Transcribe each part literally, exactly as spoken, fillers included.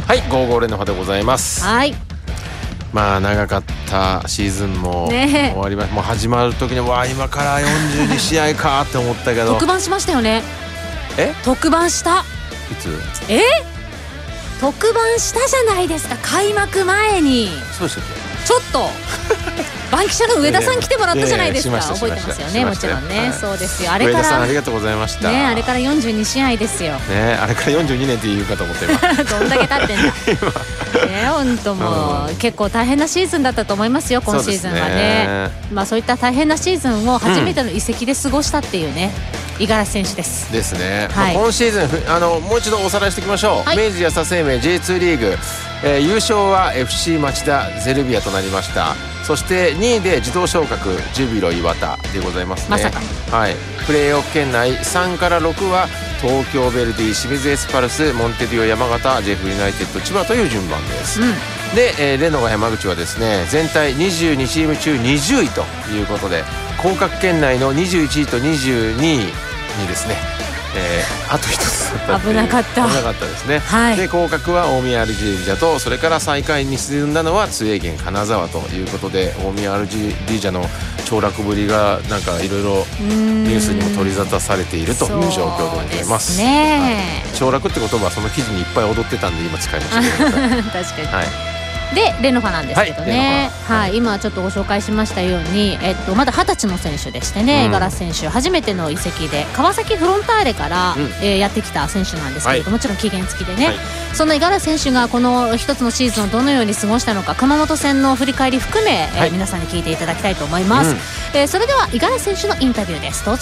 はい、ゴーゴーレノファでございます。 はい。 まあ長かったシーズンも終わりま、ね、もう始まる時にわあ今からよんじゅうにしあいかって思ったけど特番しましたよね。 え特番した。 いつえ特番したじゃないですか、開幕前に。 そうでしたっけ。 ちょっとバンキシャの上田さん来てもらったじゃないですか。覚えてますよね。もちろんね、はい、そうですよ。あれから上田さんありがとうございましたね。あれからよんじゅうにしあいですよね。あれからよんじゅうにねんって言うかと思って今どんだけ経ってんだね。本当もう、うん、結構大変なシーズンだったと思いますよ、今シーズンはね。まあそういった大変なシーズンを初めての移籍で過ごしたっていうね、五十嵐選手ですですね、 はい。 まあ、今シーズンあのもう一度おさらいしておきましょう、はい、明治安田生命 ジェイツー リーグ、えー、優勝は エフシー 町田ゼルビアとなりました。そしてにいで自動昇格ジュビロ磐田でございますね。 まさか、 はい、プレーオフ圏内さんからろくは東京ヴェルディ、清水エスパルス、モンテディオ山形、ジェフユナイテッド千葉という順番です、うん、で、えー、レノガ山口はですね全体にじゅうにチーム中にじゅういということで降格圏内のにじゅういちいとにじゅうにいにですね、えー、あと一つだった。 危なかった危なかったですね、 はい、 で降格は大宮アルジェリージャと、それから最下位に沈んだのは津江源金沢ということで、大宮アルジェリージャの凋落ぶりがなんかいろいろニュースにも取り沙汰されているという状況でございます。 そうですね、 凋落って言葉はその記事にいっぱい踊ってたんで今使いましたけど確かに、はい。 でレノファなんですけどね、 はい、 はい、今ちょっとご紹介しましたように、えっと、まだはたちの選手でしてね、五十嵐選手初めての移籍で川崎フロンターレから、うんえー、やってきた選手なんですけれども、はい、もちろん期限付きでね、はい、その五十嵐選手がこの一つのシーズンをどのように過ごしたのか熊本戦の振り返り含め、はいえー、皆さんに聞いていただきたいと思います、うんえー、それでは五十嵐選手のインタビューです。どうぞ。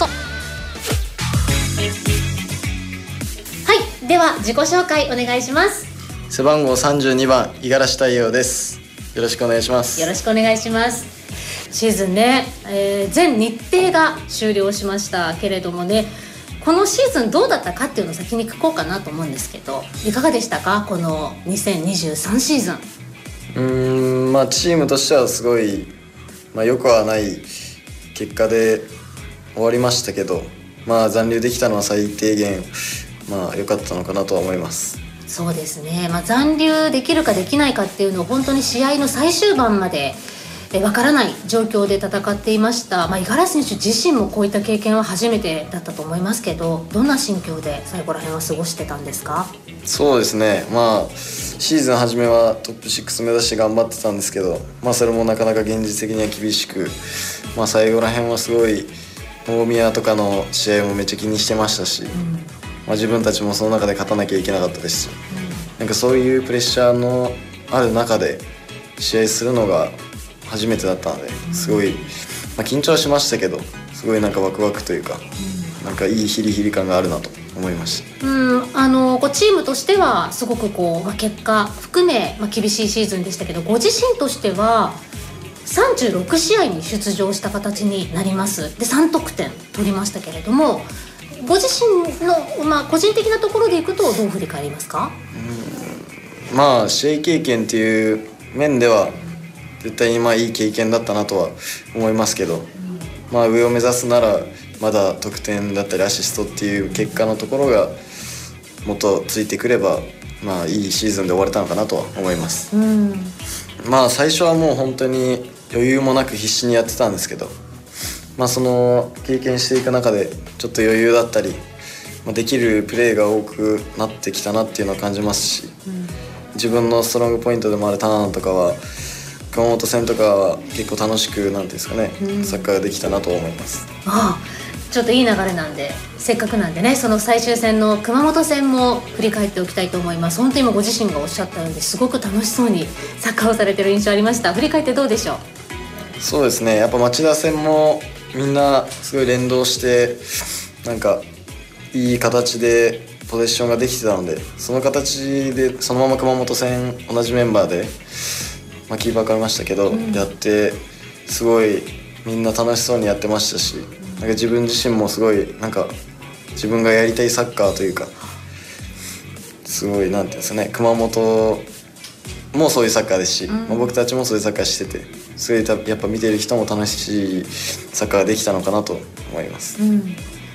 はい、では自己紹介お願いします。 背番号さんじゅうにばん五十嵐太陽です。よろしくお願いします。 よろしくお願いします。シーズンね、えー、全日程が終了しましたけれどもね、このシーズンどうだったかっていうのを先に聞こうかなと思うんですけど、いかがでしたか、このにせんにじゅうさんシーズン。 うーんまあチームとしてはすごい、まあ、よくはない結果で終わりましたけど、まあ残留できたのは最低限まあ良かったのかなとは思います。 そうですね、まあ、残留できるかできないかっていうのを本当に試合の最終盤までわからない状況で戦っていました、まあ、五十嵐選手自身もこういった経験は初めてだったと思いますけど、どんな心境で最後ら辺は過ごしてたんですか？ そうですね、まあシーズン初めはトップシックス目指して頑張ってたんですけど、まあ、それもなかなか現実的には厳しく、まあ、最後ら辺はすごい大宮とかの試合もめっちゃ気にしてましたし、うんまあ、自分たちもその中で勝たなきゃいけなかったですし、うん、なんかそういうプレッシャーのある中で試合するのが初めてだったのですごい、まあ、緊張はしましたけどすごいなんかワクワクというか、うん、なんかいいヒリヒリ感があるなと思いました。 うんあのこうチームとしてはすごくこう、まあ、結果含め、まあ、厳しいシーズンでしたけど、ご自身としてはさんじゅうろくしあいに出場した形になります。でさんとくてん取りましたけれども、ご自身の、まあ、個人的なところでいくとどう振り返りますか？ うんまあ試合経験っていう面では絶対にまあいい経験だったなとは思いますけど、うんまあ、上を目指すならまだ得点だったりアシストっていう結果のところがもっとついてくれば、まあ、いいシーズンで終われたのかなとは思います、うん、まあ最初はもう本当に余裕もなく必死にやってたんですけど、まあ、その経験していく中でちょっと余裕だったりできるプレーが多くなってきたなっていうのを感じますし、うん、自分のストロングポイントでもあるターンとかは熊本戦とかは結構楽しくなんていうんですかね、うん、サッカーができたなと思います。 ああちょっといい流れなんで、せっかくなんでね、その最終戦の熊本戦も振り返っておきたいと思います。本当に今ご自身がおっしゃったようにすごく楽しそうにサッカーをされてる印象ありました。振り返ってどうでしょう？ そうですね、やっぱ町田戦もみんなすごい連動してなんかいい形でポゼッションができてたので、その形でそのまま熊本戦同じメンバーで、まあ、キーパー変えましたけど、うん、やってすごいみんな楽しそうにやってましたし、なんか自分自身もすごいなんか自分がやりたいサッカーというか、すごいなんていうんですかね、熊本もそういうサッカーですし、うんまあ、僕たちもそういうサッカーしてて、すごいやっぱ見てる人も楽しいサッカーができたのかなと思います、 うん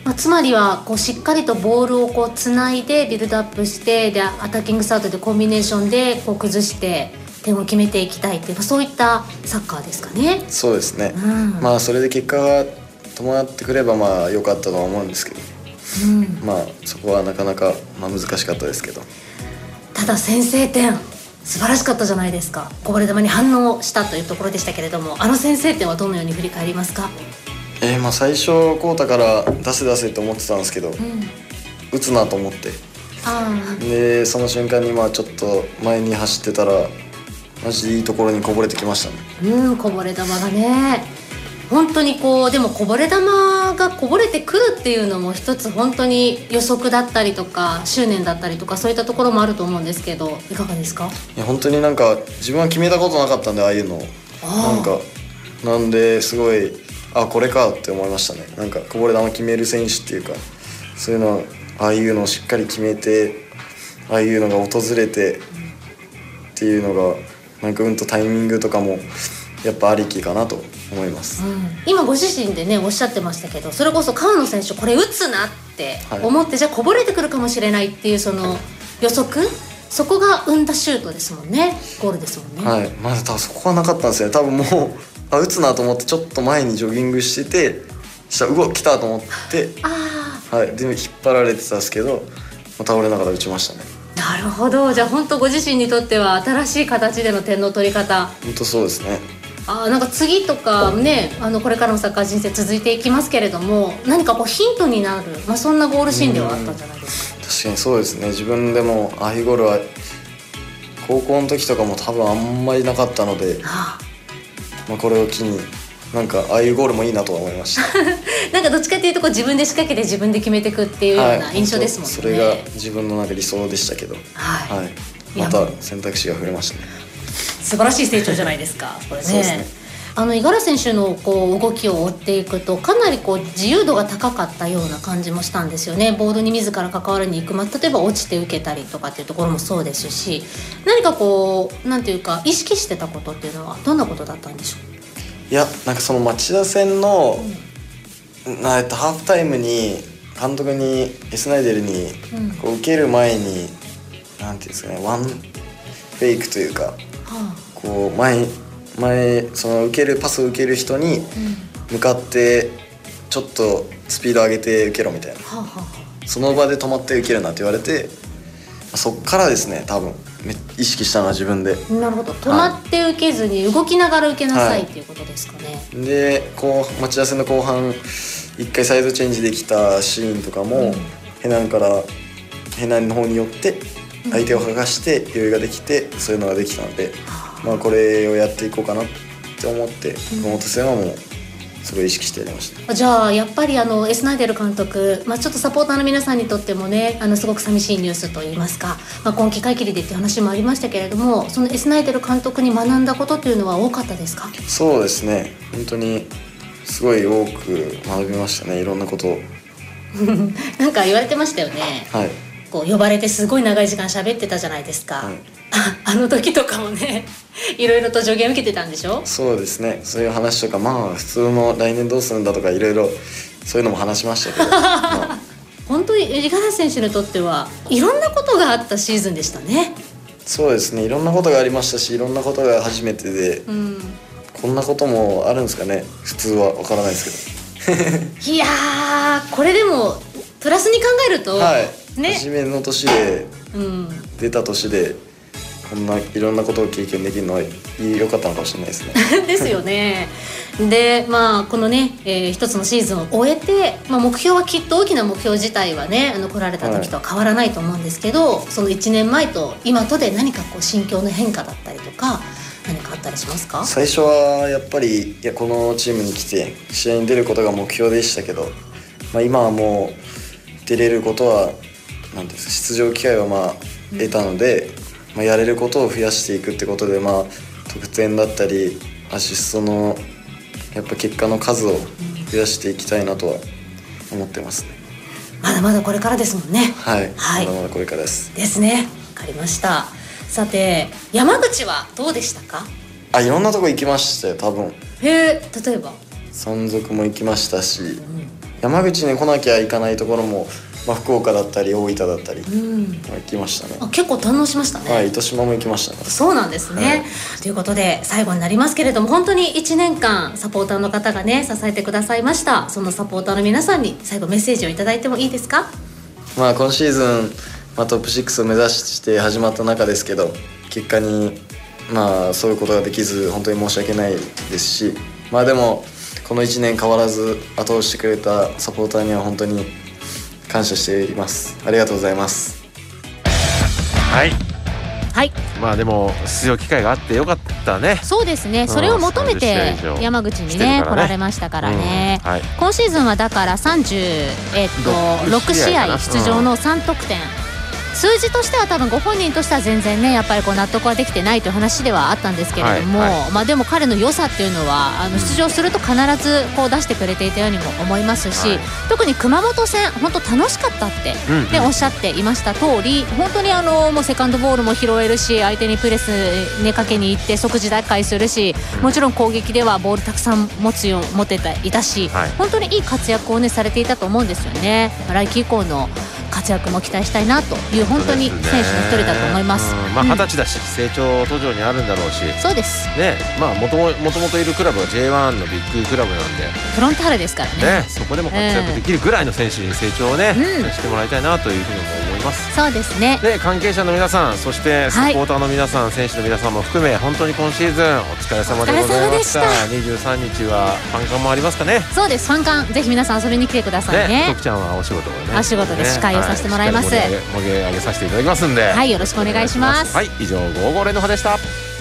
まあ、つまりはこうしっかりとボールをこうつないでビルドアップして、でアタッキングサードでコンビネーションでこう崩して点を決めていきたいっていう、そういったサッカーですかね。 そうですね、 うん、 まあそれで結果が伴ってくればまあ良かったとは思うんですけど、うん、まあそこはなかなかまあ難しかったですけど、 ただ先制点素晴らしかったじゃないですか。こぼれ球に反応したというところでしたけれども、あの先制点はどのように振り返りますか？ えー、まあ最初コータから出せ出せと思ってたんですけど、うん、打つなと思って、あでその瞬間にまあちょっと前に走ってたらマジでいいところにこぼれてきましたね。 うん、こぼれ球がね、本当にこう、でもこぼれ球がこぼれてくるっていうのも一つ本当に予測だったりとか執念だったりとか、そういったところもあると思うんですけど、いかがですか？ いや本当になんか自分は決めたことなかったんで、ああいうのなんかなんですごい、あこれかって思いましたね。なんかこぼれ球決める選手っていうか、そういうのああいうのをしっかり決めて、ああいうのが訪れてっていうのがなんかうんとタイミングとかもやっぱありきかなと思います、うん、 今ご自身でねおっしゃってましたけど、それこそ川野選手これ打つなって思って、はい、じゃあこぼれてくるかもしれないっていうその予測、そこが生んだシュートですもんね、ゴールですもんね。 はい、まだ多分そこはなかったんですよね。多分もうあ打つなと思ってちょっと前にジョギングしてて、したらうわ来たと思って、あ、はい、で引っ張られてたんですけど、倒れながら打ちましたね。 なるほど、じゃあ本当ご自身にとっては新しい形での点の取り方。 本当そうですね。 あ、なんか次とかね、あのこれからのサッカー人生続いていきますけれども、何かこうヒントになる、まあ、そんなゴールシーンではあったんじゃないですか？ 確かにそうですね。自分でもああいうゴールは高校の時とかも多分あんまりなかったので、はあ、まあ、これを機になんかああいうゴールもいいなとは思いましたなんかどっちかっていうとこう自分で仕掛けて自分で決めていくっていうような印象ですもんね、 はい、それが自分のなんか理想でしたけど、はいはい、また選択肢が増えましたね。 素晴らしい成長じゃないですかこれね。そうですね。あの五十嵐選手のこう動きを追っていくと、かなりこう自由度が高かったような感じもしたんですよね。ボールに自ら関わりに行く、まあ、例えば落ちて受けたりとかっていうところもそうですし、何かこうなんていうか意識してたことっていうのはどんなことだったんでしょう？ いや、なんかその町田戦の、うん、なえっと、ハーフタイムに監督にエスナイデルにこう受ける前に、うん、なんていうんですかね、ワンフェイクというか、はあ、こう前前その受けるパスを受ける人に向かってちょっとスピード上げて受けろみたいな、はあはあ、その場で止まって受けるなって言われて、そっからですね、多分意識したのは自分で。 なるほど、止まって受けずに動きながら受けなさい、はい、っていうことですかね。 でこう町田戦の後半一回サイドチェンジできたシーンとかも、うん、ヘナンからヘナンの方に寄って相手を剥がして余裕ができて、うん、そういうのができたので、うん、まあ、これをやっていこうかなって思って、熊本戦はもうすごい意識してやりました。 じゃあやっぱりあのエスナイデル監督、まあ、ちょっとサポーターの皆さんにとってもね、あのすごく寂しいニュースといいますか、まあ、今季会期でっていう話もありましたけれども、そのエスナイデル監督に学んだことっていうのは多かったですか？ そうですね、本当にすごい多く学びましたね、いろんなことをなんか言われてましたよね、 はい、 こう呼ばれてすごい長い時間喋ってたじゃないですか、はい、あの時とかもねいろいろと助言受けてたんでしょ？ そうですね、そういう話とか、まあ普通の来年どうするんだとかいろいろそういうのも話しましたけど、まあ、 本当に五十嵐選手にとってはいろんなことがあったシーズンでしたね。 そうですね、いろんなことがありましたし、いろんなことが初めてで、うん、こんなこともあるんですかね、普通は分からないですけどいやー、これでもプラスに考えると、 はいね、初めの年で、うん、出た年でこんないろんなことを経験できるのは良かったのかもしれないですねですよね。で、まあこのね、えー、一つのシーズンを終えて、まあ、目標はきっと大きな目標自体はね、あの来られた時とは変わらないと思うんですけど、はい、そのいちねんまえと今とで何かこう心境の変化だったりとか何かあったりしますか？ 最初はやっぱりいやこのチームに来て試合に出ることが目標でしたけど、まあ、今はもう出れることはなんですか、出場機会はまあ得たので、うんまあ、やれることを増やしていくってことで、まあ、得点だったりアシストのやっぱ結果の数を増やしていきたいなとは思ってますね。 まだまだこれからですもんね。 はい、はい、まだまだこれからですですね。わかりました。さて山口はどうでしたか？ あ、いろんなとこ行きましたよ多分。 へえ、例えば山賊も行きましたし、うん、 山口に来なきゃいかないところも、まあ、福岡だったり大分だったり、うん、行きましたね。 あ、結構堪能しましたね。 はい、糸島も行きましたね。 そうなんですね、はい、ということで最後になりますけれども、本当にいちねんかんサポーターの方がね支えてくださいました。そのサポーターの皆さんに最後メッセージをいただいてもいいですか？ まあ、今シーズン、まあ、トップシックスを目指して始まった中ですけど、結果にまあそういうことができず本当に申し訳ないですし、まあでもこのいちねん変わらず後押ししてくれたサポーターには本当に感謝しています。ありがとうございます。 はいはい、 まあでも出場機会があってよかったね。 そうですね、それを求めて山口に ね, ね来られましたからね、うん、はい、今シーズンはだからさんじゅう、えっと、ろくしあい出場のさんとくてん、うん、数字としては多分ご本人としては全然ねやっぱりこう納得はできてないという話ではあったんですけれども、はいはい、まあ、でも彼の良さっていうのはあの出場すると必ずこう出してくれていたようにも思いますし、はい、特に熊本戦本当楽しかったって、うんうん、ね、おっしゃっていました通り、本当にあのもうセカンドボールも拾えるし、相手にプレス、ね、かけに行って即時奪回するし、もちろん攻撃ではボールたくさん持つよ持っていたし、はい、本当にいい活躍を、ね、されていたと思うんですよね。来季以降の活躍も期待したいなという本当に選手の一人だと思います。 まあ二十歳だし、成長途上にあるんだろうし、 そうですね。まあもともといるクラブは ジェイワン のビッグクラブなんで、 フロンターレですから ね, ね、そこでも活躍できるぐらいの選手に成長をね、うん、してもらいたいなというふうに思います。 そうですね。 で関係者の皆さん、そしてサポーターの皆さん、はい、選手の皆さんも含め本当に今シーズンお疲れ様でございました。にじゅうさんにちはファンカンもありますかね。 そうです、ファンカンぜひ皆さん遊びに来てくださいね。 徳ちゃんはお仕事でね、 お仕事で司会をさせてもらいます、はい、 盛り上げさせていただきますんで、 はい、よろしくお願いします。 はい、以上ゴーゴー連の葉でした。